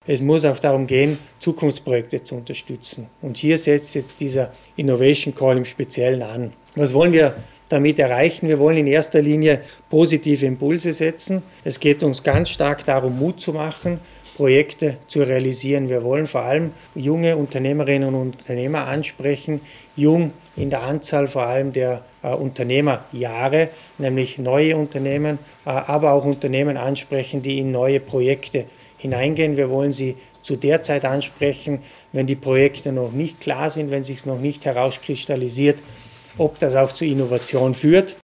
Es muss auch darum gehen, Zukunftsprojekte zu unterstützen. Und hier setzt jetzt dieser Innovation Call im Speziellen an. Was wollen wir damit erreichen? Wir wollen in erster Linie positive Impulse setzen. Es geht uns ganz stark darum, Mut zu machen, Projekte zu realisieren. Wir wollen vor allem junge Unternehmerinnen und Unternehmer ansprechen, jung in der Anzahl vor allem der Unternehmerjahre, nämlich neue Unternehmen, aber auch Unternehmen ansprechen, die in neue Projekte hineingehen. Wir wollen sie zu der Zeit ansprechen, wenn die Projekte noch nicht klar sind, wenn es sich noch nicht herauskristallisiert, ob das auch zu Innovation führt.